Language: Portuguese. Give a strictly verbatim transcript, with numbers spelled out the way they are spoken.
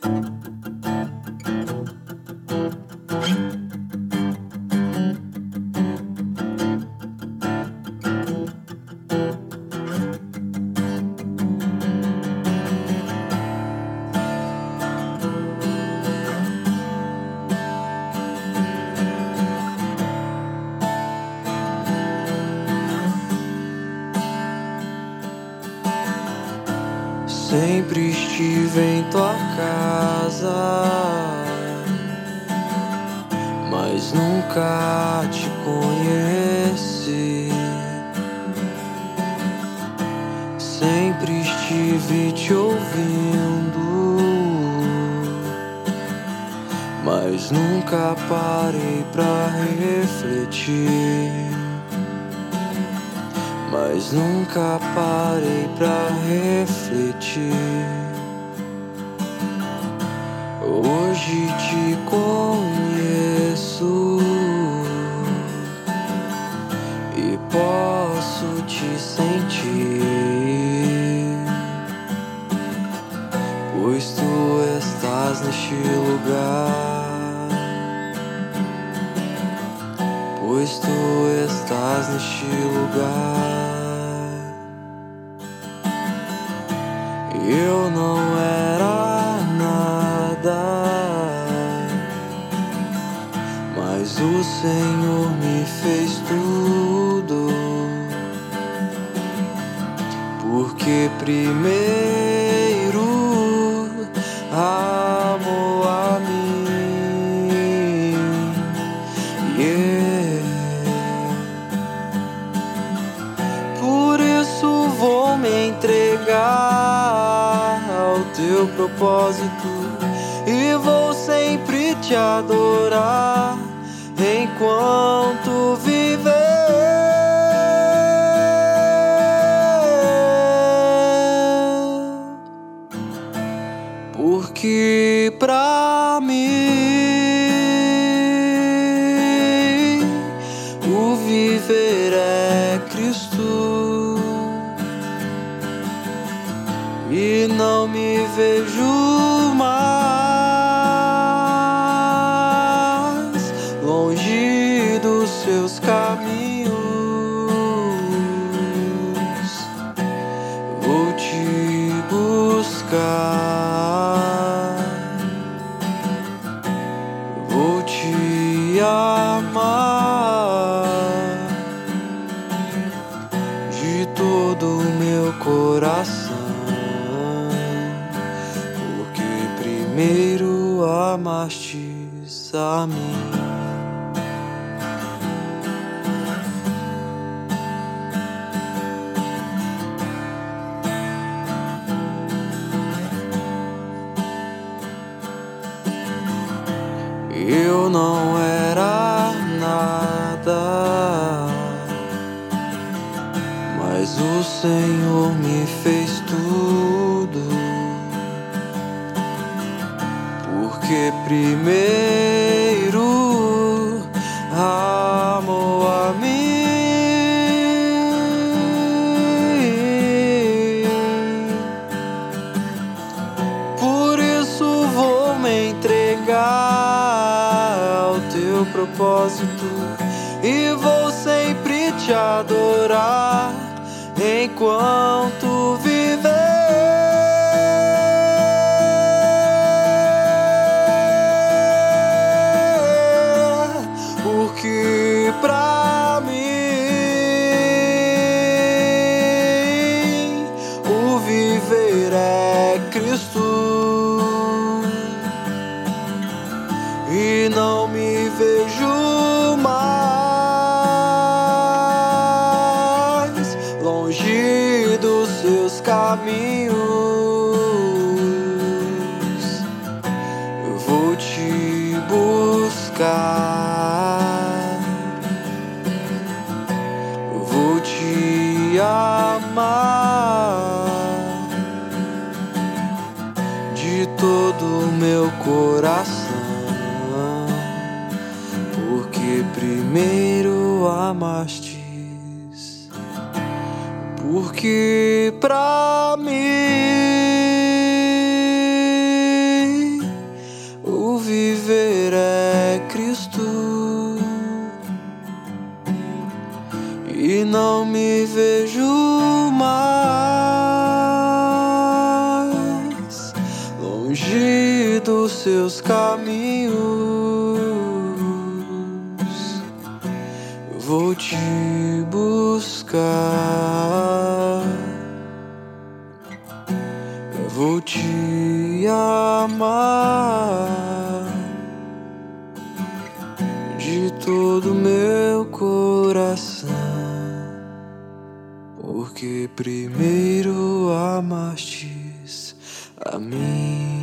Sempre estive em tua casa, mas nunca te conheci. Sempre estive te ouvindo, mas nunca parei pra refletir. Mas nunca parei pra refletir. Hoje te conheço e posso te sentir, pois tu estás neste lugar, pois tu estás neste lugar. Eu não era nada, mas o Senhor me fez tudo, porque primeiro amou a mim. Yeah. Por isso vou me entregar ao teu propósito e vou sempre te adorar enquanto viver, porque pra mim o viver é Cristo e não me vejo mais longe dos seus caminhos. Vou te buscar, vou te amar de todo o meu coração, primeiro amastes a mim. Eu não era nada, mas o Senhor me fez tudo, porque primeiro amou a mim. Por isso vou me entregar ao teu propósito e vou sempre te adorar enquanto viver. Porque pra mim o viver é Cristo e não me vejo mais longe dos seus caminhos. Eu vou te buscar, vou te amar de todo o meu coração, porque primeiro amastes, porque pra mim seus caminhos. Vou te buscar, vou te amar de todo meu coração, porque primeiro amastes a mim.